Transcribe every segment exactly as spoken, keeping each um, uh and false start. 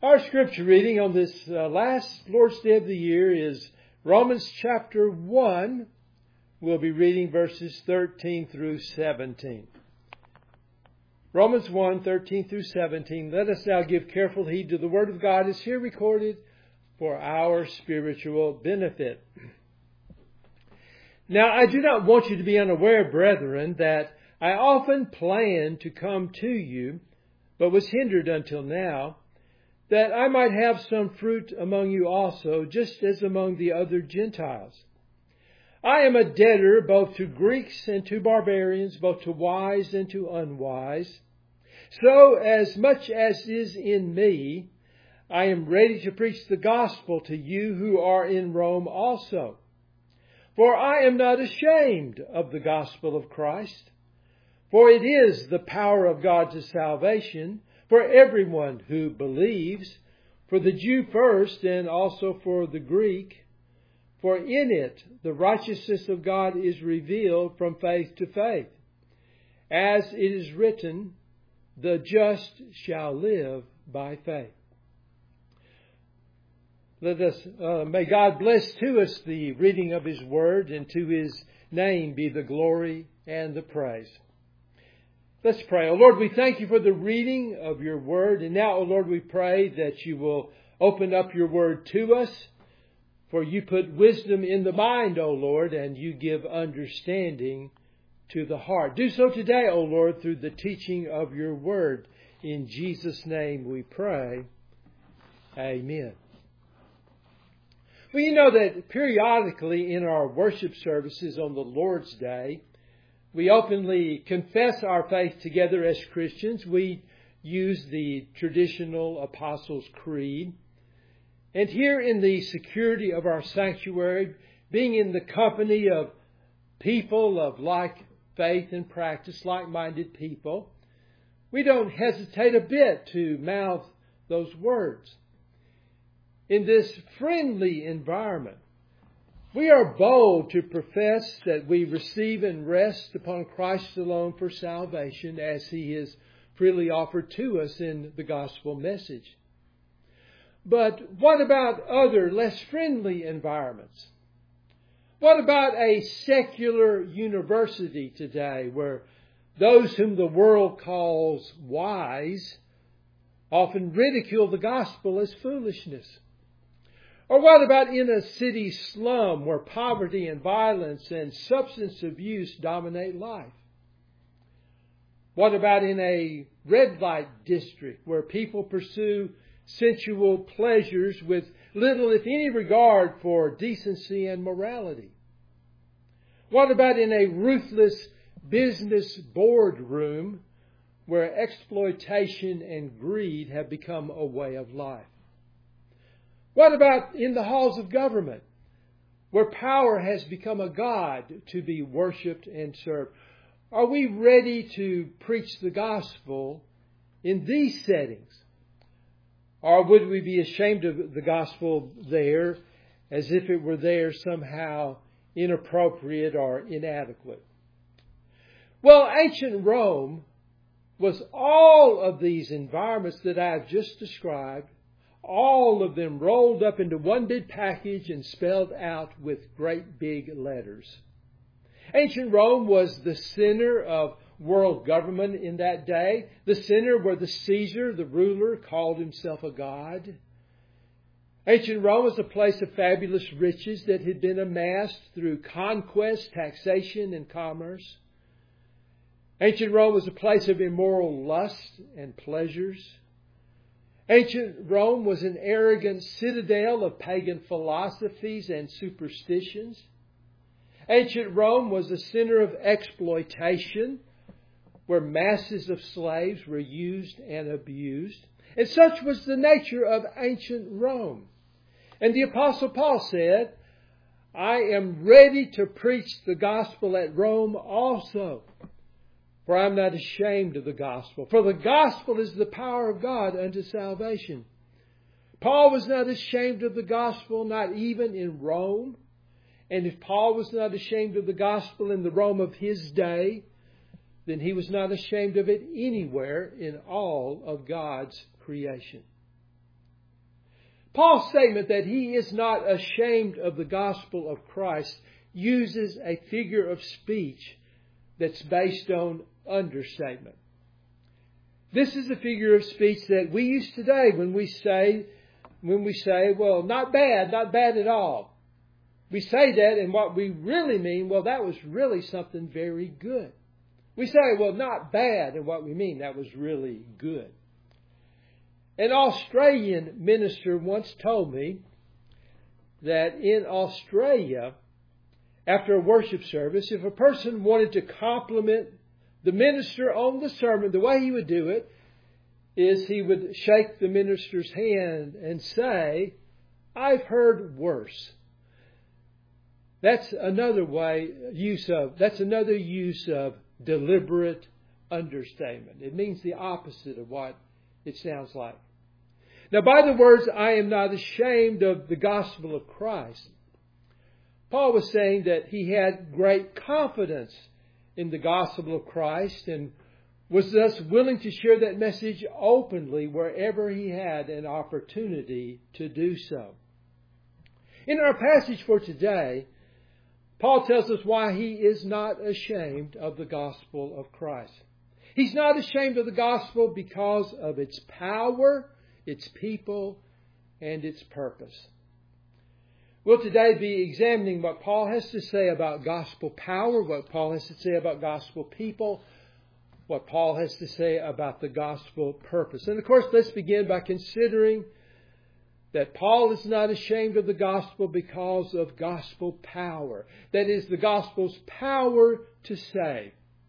Our scripture reading on this uh, last Lord's Day of the year is Romans chapter one. We'll be reading verses thirteen through seventeen. Romans one, thirteen through seventeen. Let us now give careful heed to the Word of God as here recorded for our spiritual benefit. Now, I do not want you to be unaware, brethren, that I often planned to come to you, but was hindered until now, that I might have some fruit among you also, just as among the other Gentiles. I am a debtor both to Greeks and to barbarians, both to wise and to unwise. So, as much as is in me, I am ready to preach the gospel to you who are in Rome also. For I am not ashamed of the gospel of Christ, for it is the power of God to salvation for everyone who believes, for the Jew first and also for the Greek. For in it the righteousness of God is revealed from faith to faith. As it is written, the just shall live by faith. Let us, uh, may God bless to us the reading of His Word, and to His name be the glory and the praise. Let's pray. O Lord, we thank you for the reading of your word. And now, O Lord, we pray that you will open up your word to us. For you put wisdom in the mind, O Lord, and you give understanding to the heart. Do so today, O Lord, through the teaching of your word. In Jesus' name we pray. Amen. Well, you know that periodically in our worship services on the Lord's Day, we openly confess our faith together as Christians. We use the traditional Apostles' Creed. And here in the security of our sanctuary, being in the company of people of like faith and practice, like-minded people, we don't hesitate a bit to mouth those words. In this friendly environment, we are bold to profess that we receive and rest upon Christ alone for salvation, as He is freely offered to us in the gospel message. But what about other less friendly environments? What about a secular university today where those whom the world calls wise often ridicule the gospel as foolishness? Or what about in a city slum where poverty and violence and substance abuse dominate life? What about in a red light district where people pursue sensual pleasures with little, if any, regard for decency and morality? What about in a ruthless business boardroom where exploitation and greed have become a way of life? What about in the halls of government, where power has become a god to be worshipped and served? Are we ready to preach the gospel in these settings? Or would we be ashamed of the gospel there, as if it were there somehow inappropriate or inadequate? Well, ancient Rome was all of these environments that I've just described, all of them rolled up into one big package and spelled out with great big letters. Ancient Rome was the center of world government in that day, the center where the Caesar, the ruler, called himself a god. Ancient Rome was a place of fabulous riches that had been amassed through conquest, taxation, and commerce. Ancient Rome was a place of immoral lust and pleasures. Ancient Rome was an arrogant citadel of pagan philosophies and superstitions. Ancient Rome was a center of exploitation, where masses of slaves were used and abused. And such was the nature of ancient Rome. And the Apostle Paul said, I am ready to preach the gospel at Rome also. For I am not ashamed of the gospel. For the gospel is the power of God unto salvation. Paul was not ashamed of the gospel, not even in Rome. And if Paul was not ashamed of the gospel in the Rome of his day, then he was not ashamed of it anywhere in all of God's creation. Paul's statement that he is not ashamed of the gospel of Christ uses a figure of speech that's based on understatement. This is a figure of speech that we use today when we say, when we say, well, not bad, not bad at all. We say that, and what we really mean, well, that was really something very good. We say, well, not bad, and what we mean, that was really good. An Australian minister once told me that in Australia, after a worship service, if a person wanted to compliment the minister on the sermon, the way he would do it is he would shake the minister's hand and say, "I've heard worse." That's another way use of that's another use of deliberate understatement. It means the opposite of what it sounds like. Now, by the words, "I am not ashamed of the gospel of Christ," Paul was saying that he had great confidence in the gospel of Christ and was thus willing to share that message openly wherever he had an opportunity to do so. In our passage for today, Paul tells us why he is not ashamed of the gospel of Christ. He's not ashamed of the gospel because of its power, its people, and its purpose. We'll today be examining what Paul has to say about gospel power, what Paul has to say about gospel people, what Paul has to say about the gospel purpose. And of course, let's begin by considering that Paul is not ashamed of the gospel because of gospel power. That is, the gospel's power to save.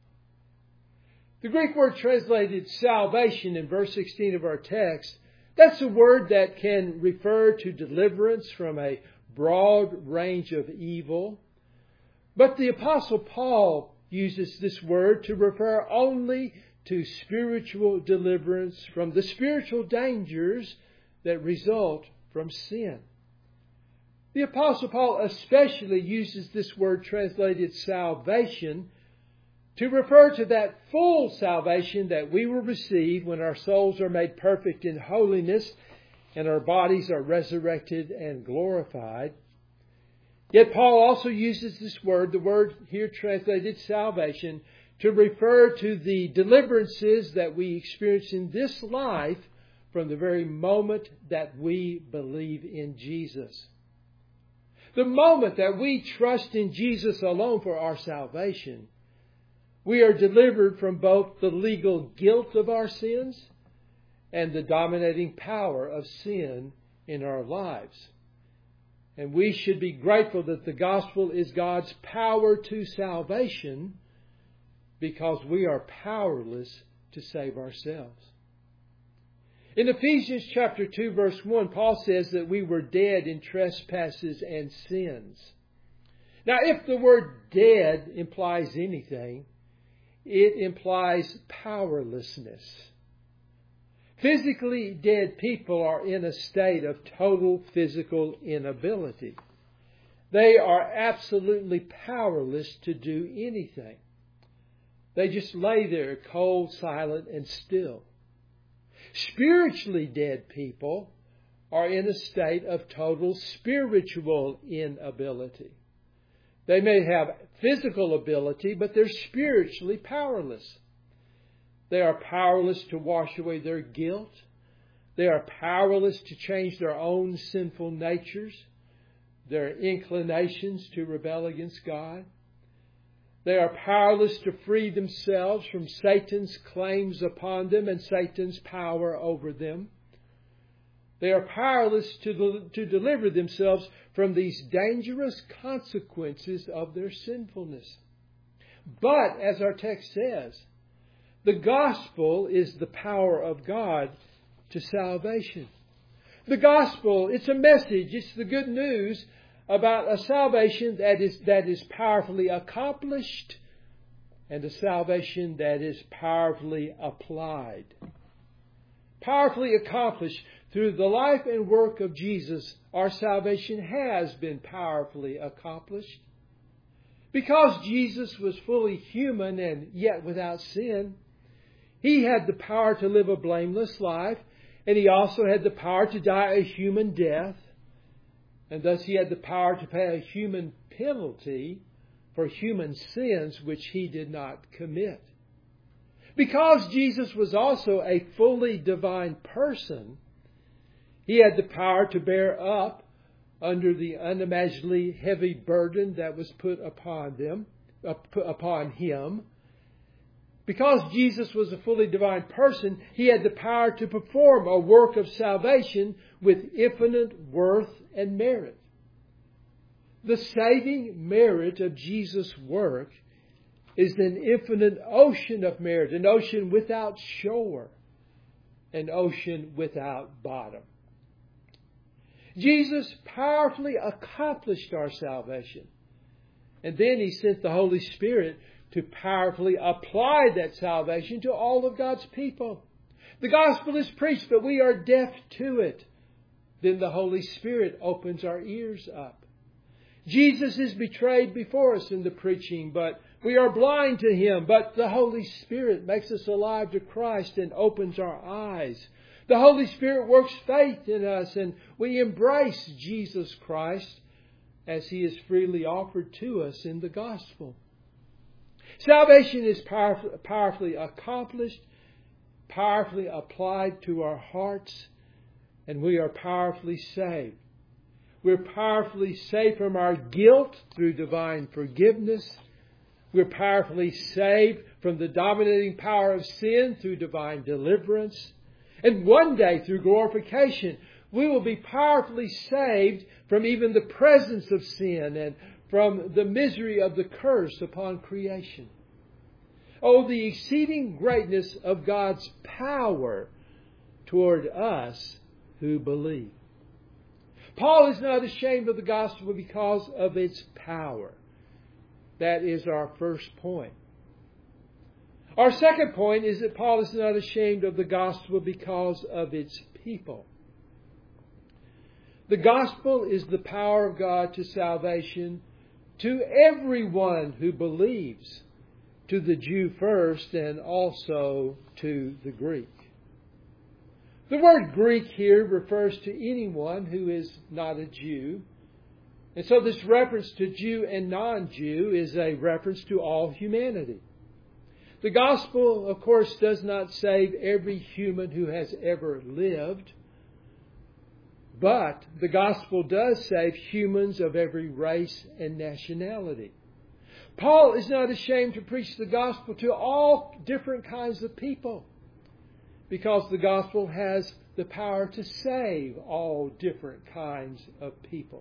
The Greek word translated salvation in verse sixteen of our text, that's a word that can refer to deliverance from a broad range of evil. But the Apostle Paul uses this word to refer only to spiritual deliverance from the spiritual dangers that result from sin. The Apostle Paul especially uses this word translated salvation to refer to that full salvation that we will receive when our souls are made perfect in holiness and our bodies are resurrected and glorified. Yet Paul also uses this word, the word here translated salvation, to refer to the deliverances that we experience in this life from the very moment that we believe in Jesus. The moment that we trust in Jesus alone for our salvation, we are delivered from both the legal guilt of our sins and the dominating power of sin in our lives. And we should be grateful that the gospel is God's power to salvation because we are powerless to save ourselves. In Ephesians chapter two, verse one, Paul says that we were dead in trespasses and sins. Now, if the word dead implies anything, it implies powerlessness. Physically dead people are in a state of total physical inability. They are absolutely powerless to do anything. They just lay there cold, silent, and still. Spiritually dead people are in a state of total spiritual inability. They may have physical ability, but they're spiritually powerless. They are powerless to wash away their guilt. They are powerless to change their own sinful natures, their inclinations to rebel against God. They are powerless to free themselves from Satan's claims upon them and Satan's power over them. They are powerless to, to deliver themselves from these dangerous consequences of their sinfulness. But, as our text says, the gospel is the power of God to salvation. The gospel, it's a message, it's the good news about a salvation that is, that is powerfully accomplished and a salvation that is powerfully applied. Powerfully accomplished through the life and work of Jesus, our salvation has been powerfully accomplished. Because Jesus was fully human and yet without sin, He had the power to live a blameless life And He also had the power to die a human death. And thus He had the power to pay a human penalty for human sins which He did not commit. Because Jesus was also a fully divine person, He had the power to bear up under the unimaginably heavy burden that was put upon them, upon Him. Because Jesus was a fully divine person, He had the power to perform a work of salvation with infinite worth and merit. The saving merit of Jesus' work is an infinite ocean of merit, an ocean without shore, an ocean without bottom. Jesus powerfully accomplished our salvation. And then He sent the Holy Spirit to powerfully apply that salvation to all of God's people. The gospel is preached, but we are deaf to it. Then the Holy Spirit opens our ears up. Jesus is betrayed before us in the preaching, but we are blind to Him. But the Holy Spirit makes us alive to Christ and opens our eyes. The Holy Spirit works faith in us, and we embrace Jesus Christ as He is freely offered to us in the gospel. Salvation is powerfully, powerfully accomplished, powerfully applied to our hearts, and we are powerfully saved. We're powerfully saved from our guilt through divine forgiveness. We're powerfully saved from the dominating power of sin through divine deliverance. And one day, through glorification, we will be powerfully saved from even the presence of sin and from the misery of the curse upon creation. Oh, the exceeding greatness of God's power toward us who believe. Paul is not ashamed of the gospel because of its power. That is our first point. Our second point is that Paul is not ashamed of the gospel because of its people. The gospel is the power of God to salvation to everyone who believes, to the Jew first and also to the Greek. The word Greek here refers to anyone who is not a Jew. And so this reference to Jew and non-Jew is a reference to all humanity. The gospel, of course, does not save every human who has ever lived. But the gospel does save humans of every race and nationality. Paul is not ashamed to preach the gospel to all different kinds of people, because the gospel has the power to save all different kinds of people.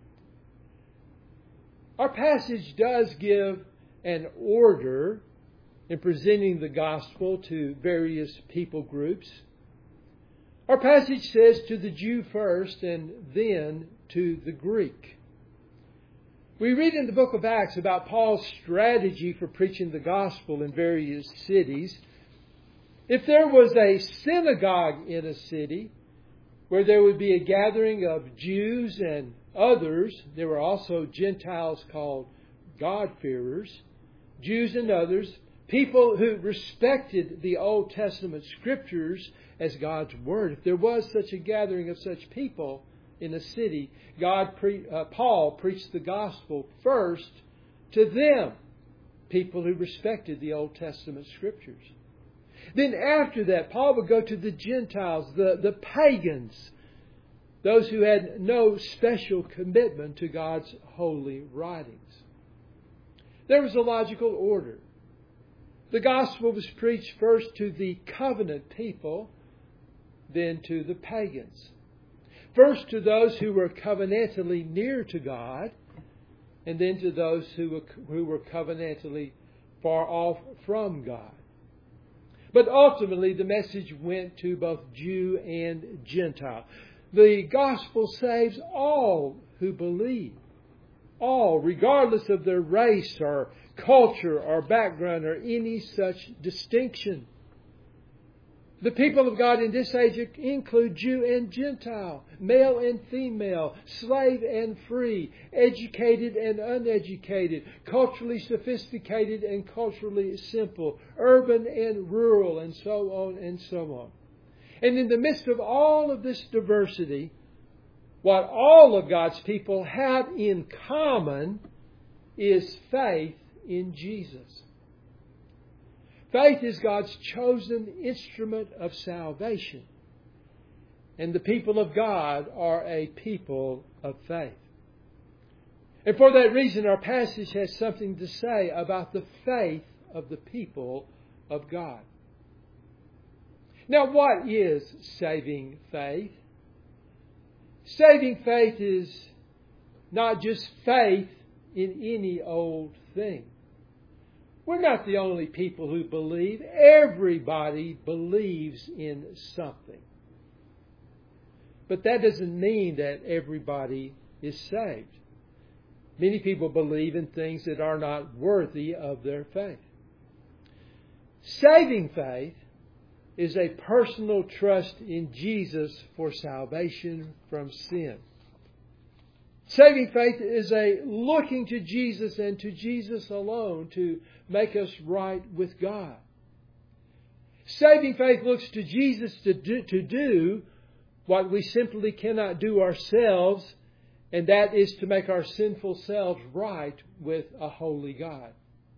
Our passage does give an order in presenting the gospel to various people groups. Our passage says to the Jew first and then to the Greek. We read in the book of Acts about Paul's strategy for preaching the gospel in various cities. If there was a synagogue in a city where there would be a gathering of Jews and others, there were also Gentiles called God-fearers, Jews and others, people who respected the Old Testament Scriptures as God's Word. If there was such a gathering of such people in a city, God pre- uh, Paul preached the gospel first to them, people who respected the Old Testament Scriptures. Then after that, Paul would go to the Gentiles, the, the pagans, those who had no special commitment to God's holy writings. There was a logical order. The gospel was preached first to the covenant people, then to the pagans. First to those who were covenantally near to God, and then to those who were, who were covenantally far off from God. But ultimately, the message went to both Jew and Gentile. The gospel saves all who believe. All, regardless of their race or culture or background or any such distinction. The people of God in this age include Jew and Gentile, male and female, slave and free, educated and uneducated, culturally sophisticated and culturally simple, urban and rural, and so on and so on. And in the midst of all of this diversity, what all of God's people have in common is faith in Jesus. Faith is God's chosen instrument of salvation. And the people of God are a people of faith. And for that reason, our passage has something to say about the faith of the people of God. Now, what is saving faith? Saving faith is not just faith in any old thing. We're not the only people who believe. Everybody believes in something. But that doesn't mean that everybody is saved. Many people believe in things that are not worthy of their faith. Saving faith is a personal trust in Jesus for salvation from sin. Saving faith is a looking to Jesus and to Jesus alone to make us right with God. Saving faith looks to Jesus to do, to do what we simply cannot do ourselves, and that is to make our sinful selves right with a holy God.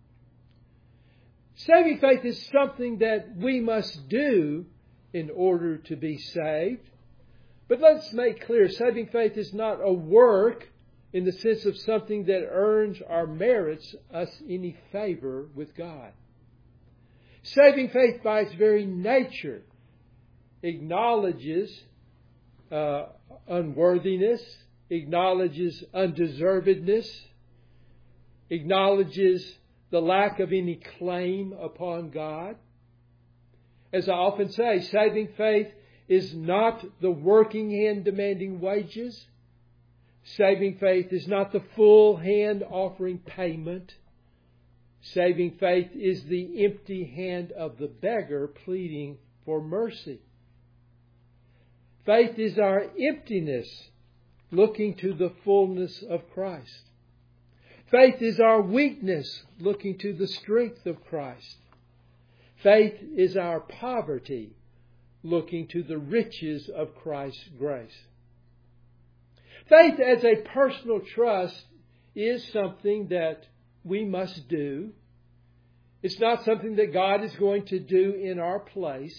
Saving faith is something that we must do in order to be saved. But let's make clear, saving faith is not a work in the sense of something that earns or merits us any favor with God. Saving faith by its very nature acknowledges uh, unworthiness, acknowledges undeservedness, acknowledges the lack of any claim upon God. As I often say, saving faith is not the working hand demanding wages. Saving faith is not the full hand offering payment. Saving faith is the empty hand of the beggar pleading for mercy. Faith is our emptiness looking to the fullness of Christ. Faith is our weakness looking to the strength of Christ. Faith is our poverty looking to the riches of Christ's grace. Faith as a personal trust is something that we must do. It's not something that God is going to do in our place.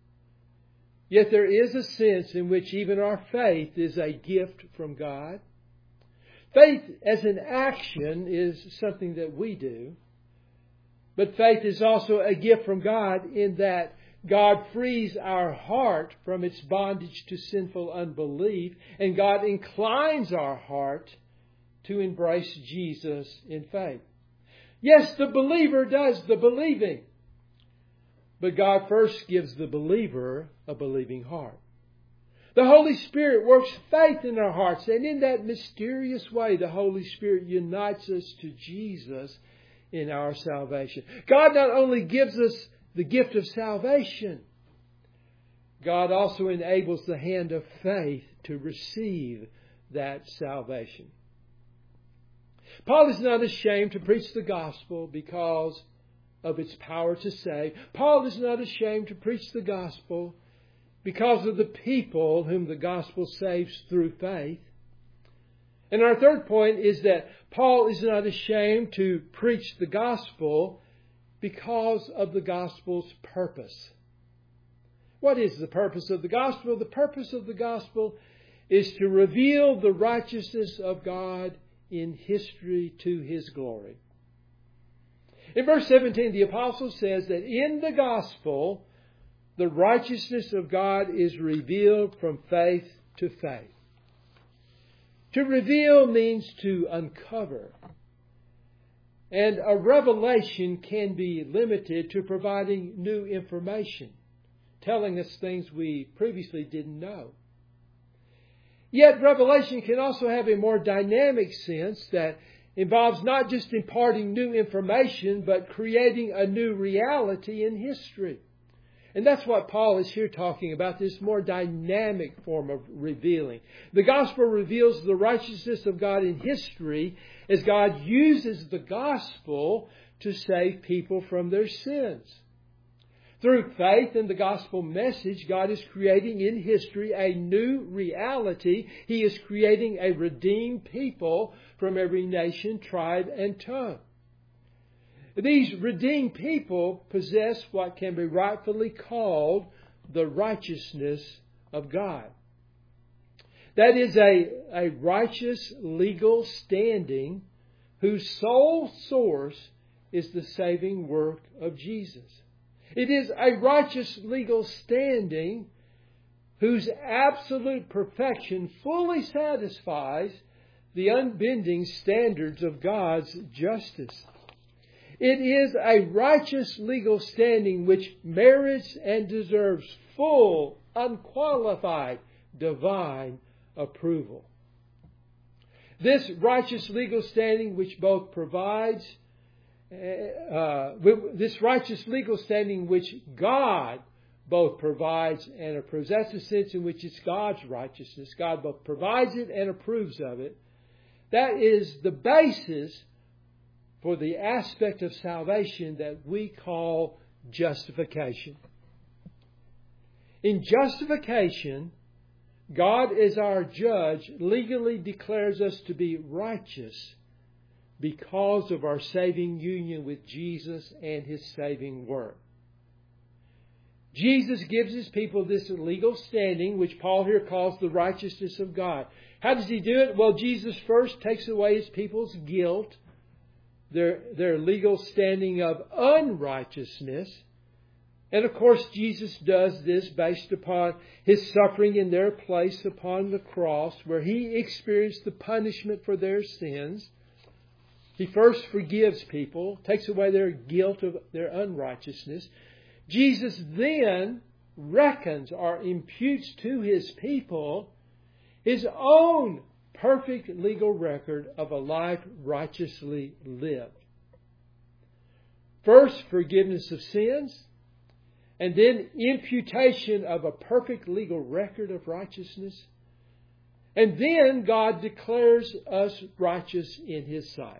Yet there is a sense in which even our faith is a gift from God. Faith as an action is something that we do. But faith is also a gift from God in that God frees our heart from its bondage to sinful unbelief, and God inclines our heart to embrace Jesus in faith. Yes, the believer does the believing, but God first gives the believer a believing heart. The Holy Spirit works faith in our hearts, and in that mysterious way, the Holy Spirit unites us to Jesus in our salvation. God not only gives us the gift of salvation, God also enables the hand of faith to receive that salvation. Paul is not ashamed to preach the gospel because of its power to save. Paul is not ashamed to preach the gospel because of the people whom the gospel saves through faith. And our third point is that Paul is not ashamed to preach the gospel because of the gospel's purpose. What is the purpose of the gospel? The purpose of the gospel is to reveal the righteousness of God in history to His glory. In verse seventeen, the apostle says that in the gospel, the righteousness of God is revealed from faith to faith. To reveal means to uncover. And a revelation can be limited to providing new information, telling us things we previously didn't know. Yet revelation can also have a more dynamic sense that involves not just imparting new information, but creating a new reality in history. And that's what Paul is here talking about, this more dynamic form of revealing. The gospel reveals the righteousness of God in history as God uses the gospel to save people from their sins. Through faith in the gospel message, God is creating in history a new reality. He is creating a redeemed people from every nation, tribe, and tongue. These redeemed people possess what can be rightfully called the righteousness of God. That is a, a righteous legal standing whose sole source is the saving work of Jesus. It is a righteous legal standing whose absolute perfection fully satisfies the unbending standards of God's justice. It is a righteous legal standing which merits and deserves full, unqualified, divine approval. This righteous legal standing which both provides Uh, this righteous legal standing which God both provides and approves. That's the sense in which it's God's righteousness. God both provides it and approves of it. That is the basis for the aspect of salvation that we call justification. In justification, God as our judge legally declares us to be righteous because of our saving union with Jesus and His saving work. Jesus gives His people this legal standing, which Paul here calls the righteousness of God. How does He do it? Well, Jesus first takes away His people's guilt, their, their legal standing of unrighteousness. And of course, Jesus does this based upon His suffering in their place upon the cross, where He experienced the punishment for their sins. He first forgives people, takes away their guilt of their unrighteousness. Jesus then reckons or imputes to His people His own perfect legal record of a life righteously lived. First, forgiveness of sins, and then imputation of a perfect legal record of righteousness. And then God declares us righteous in His sight.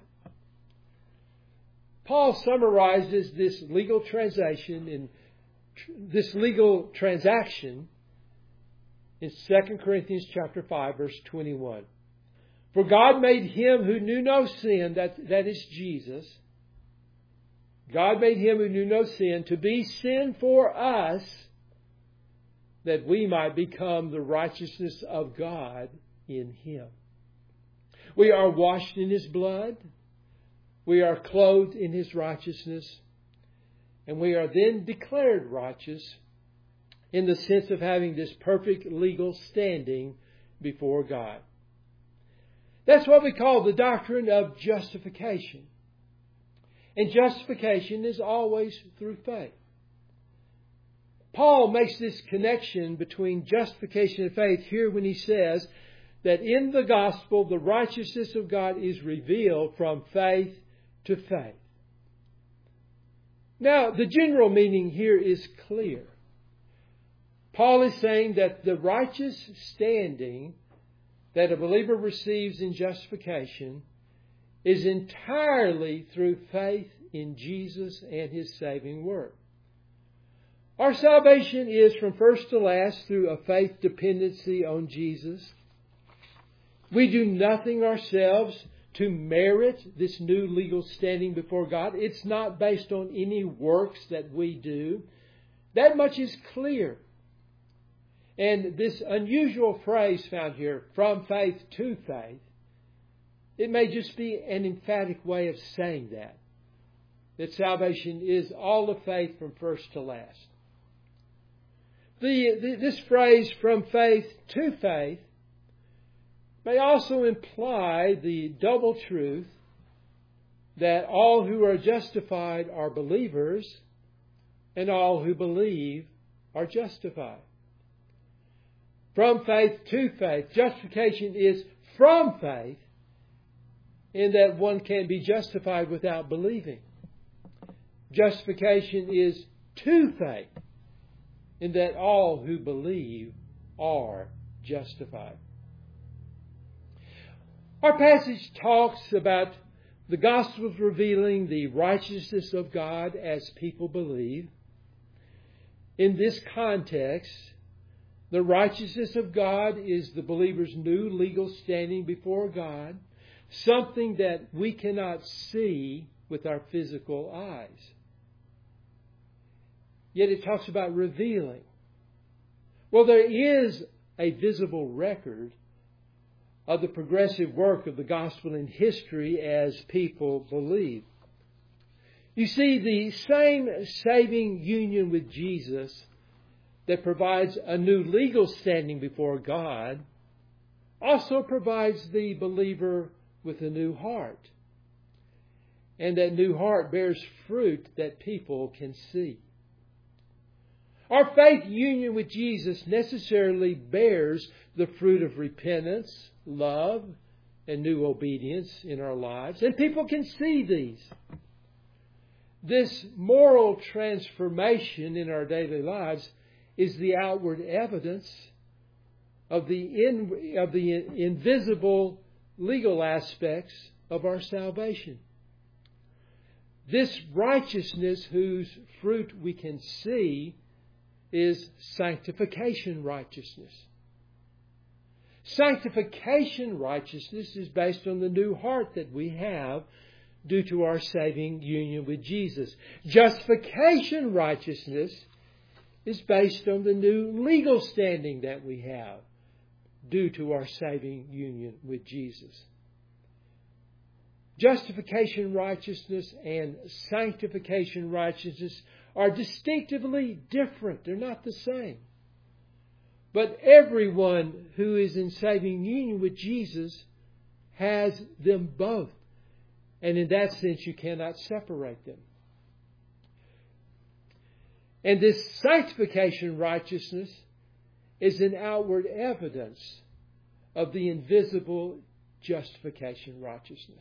Paul summarizes this legal transaction in this legal transaction in Second Corinthians chapter five, verse twenty-one. For God made Him who knew no sin, that, that is Jesus, God made Him who knew no sin to be sin for us, that we might become the righteousness of God in Him. We are washed in His blood. We are clothed in His righteousness, and we are then declared righteous in the sense of having this perfect legal standing before God. That's what we call the doctrine of justification. And justification is always through faith. Paul makes this connection between justification and faith here when he says that in the gospel the righteousness of God is revealed from faith to faith. Now, the general meaning here is clear. Paul is saying that the righteous standing that a believer receives in justification is entirely through faith in Jesus and His saving work. Our salvation is from first to last through a faith dependency on Jesus. We do nothing ourselves to merit this new legal standing before God. It's not based on any works that we do. That much is clear. And this unusual phrase found here, from faith to faith, it may just be an emphatic way of saying that. That salvation is all of faith from first to last. The, the, this phrase, from faith to faith, may also imply the double truth that all who are justified are believers and all who believe are justified. From faith to faith. Justification is from faith in that one can be justified without believing. Justification is to faith in that all who believe are justified. Our passage talks about the Gospels revealing the righteousness of God as people believe. In this context, the righteousness of God is the believer's new legal standing before God, something that we cannot see with our physical eyes. Yet it talks about revealing. Well, there is a visible record of the progressive work of the gospel in history as people believe. You see, the same saving union with Jesus that provides a new legal standing before God also provides the believer with a new heart. And that new heart bears fruit that people can see. Our faith union with Jesus necessarily bears the fruit of repentance, love, and new obedience in our lives. And people can see these. This moral transformation in our daily lives is the outward evidence of the, in, of the invisible legal aspects of our salvation. This righteousness whose fruit we can see is sanctification righteousness. Sanctification righteousness is based on the new heart that we have due to our saving union with Jesus. Justification righteousness is based on the new legal standing that we have due to our saving union with Jesus. Justification righteousness and sanctification righteousness are distinctively different. They're not the same. But everyone who is in saving union with Jesus has them both. And in that sense, you cannot separate them. And this sanctification righteousness is an outward evidence of the invisible justification righteousness.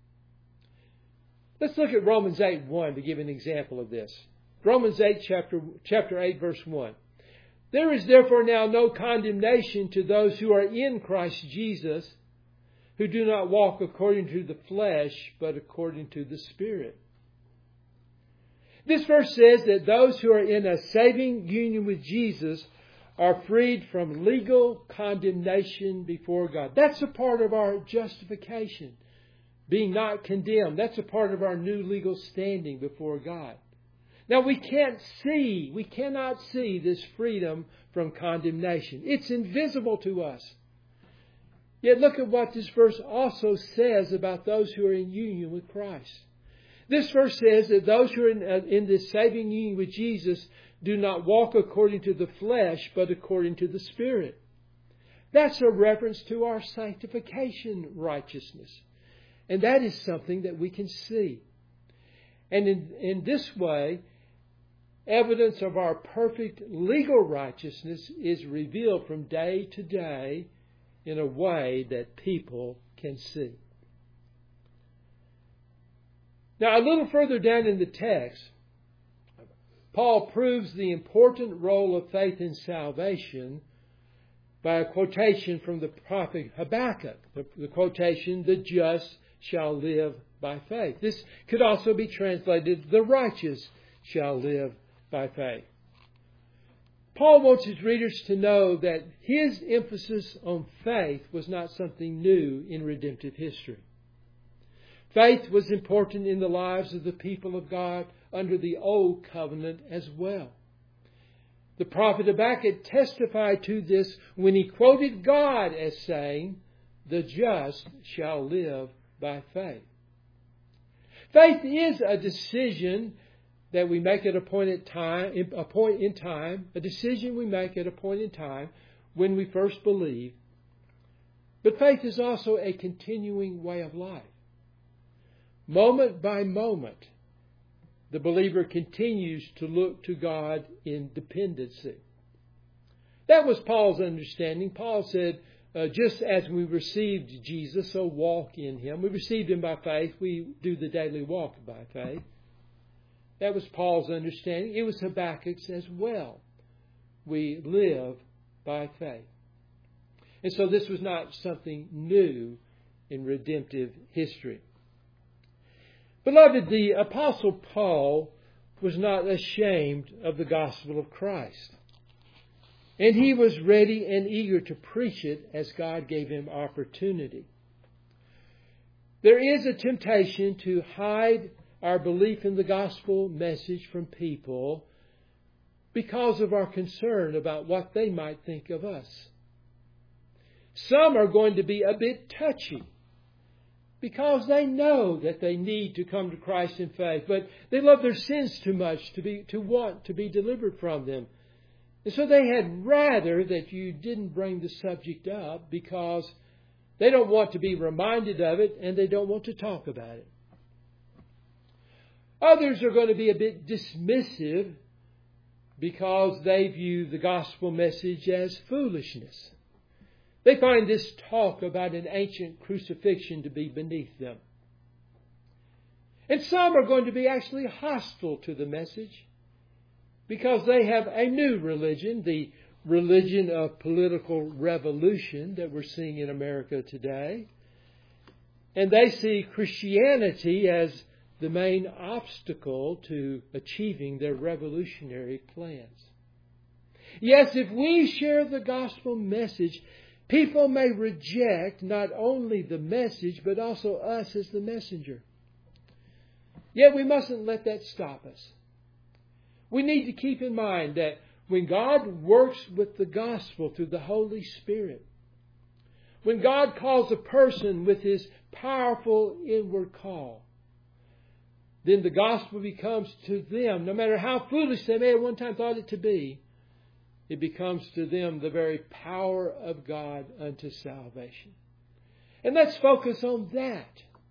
Let's look at Romans eight one to give an example of this. Romans eight, chapter, chapter eight, verse one. There is therefore now no condemnation to those who are in Christ Jesus, who do not walk according to the flesh, but according to the Spirit. This verse says that those who are in a saving union with Jesus are freed from legal condemnation before God. That's a part of our justification. Being not condemned. That's a part of our new legal standing before God. Now we can't see, we cannot see this freedom from condemnation. It's invisible to us. Yet look at what this verse also says about those who are in union with Christ. This verse says that those who are in, uh, in this saving union with Jesus do not walk according to the flesh, but according to the Spirit. That's a reference to our sanctification righteousness. And that is something that we can see. And in, in this way, evidence of our perfect legal righteousness is revealed from day to day in a way that people can see. Now, a little further down in the text, Paul proves the important role of faith in salvation by a quotation from the prophet Habakkuk. The, the quotation, "The just shall live by faith." This could also be translated, "The righteous shall live by faith." Paul wants his readers to know that his emphasis on faith was not something new in redemptive history. Faith was important in the lives of the people of God under the Old Covenant as well. The prophet Habakkuk testified to this when he quoted God as saying, "The just shall live by faith." Faith is a decision that we make at a point in time, a point in time, a decision we make at a point in time when we first believe. But faith is also a continuing way of life. Moment by moment, the believer continues to look to God in dependency. That was Paul's understanding. Paul said, uh, just as we received Jesus, so walk in Him. We received Him by faith. We do the daily walk by faith. That was Paul's understanding. It was Habakkuk's as well. We live by faith. And so this was not something new in redemptive history. Beloved, the Apostle Paul was not ashamed of the gospel of Christ. And he was ready and eager to preach it as God gave him opportunity. There is a temptation to hide our belief in the gospel message from people because of our concern about what they might think of us. Some are going to be a bit touchy because they know that they need to come to Christ in faith, but they love their sins too much to be to want to be delivered from them. And so they had rather that you didn't bring the subject up because they don't want to be reminded of it and they don't want to talk about it. Others are going to be a bit dismissive because they view the gospel message as foolishness. They find this talk about an ancient crucifixion to be beneath them. And some are going to be actually hostile to the message because they have a new religion, the religion of political revolution that we're seeing in America today. And they see Christianity as the main obstacle to achieving their revolutionary plans. Yes, if we share the gospel message, people may reject not only the message, but also us as the messenger. Yet we mustn't let that stop us. We need to keep in mind that when God works with the gospel through the Holy Spirit, when God calls a person with His powerful inward call, then the gospel becomes to them, no matter how foolish they may at one time thought it to be, it becomes to them the very power of God unto salvation. And let's focus on that.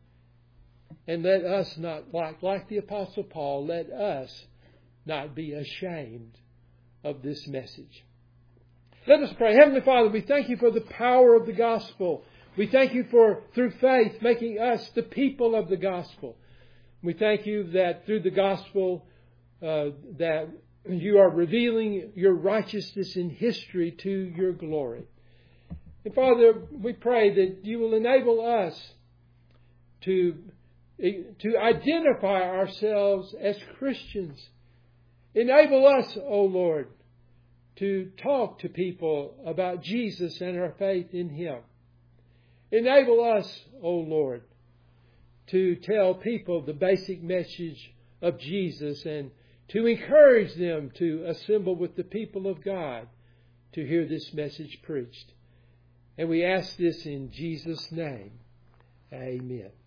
And let us not, like, like the Apostle Paul, let us not be ashamed of this message. Let us pray. Heavenly Father, we thank You for the power of the gospel. We thank You for, through faith, making us the people of the gospel. We thank You that through the gospel uh, that You are revealing Your righteousness in history to Your glory. And Father, we pray that You will enable us to, to identify ourselves as Christians. Enable us, O Lord, to talk to people about Jesus and our faith in Him. Enable us, O Lord, to tell people the basic message of Jesus and to encourage them to assemble with the people of God to hear this message preached. And we ask this in Jesus' name. Amen.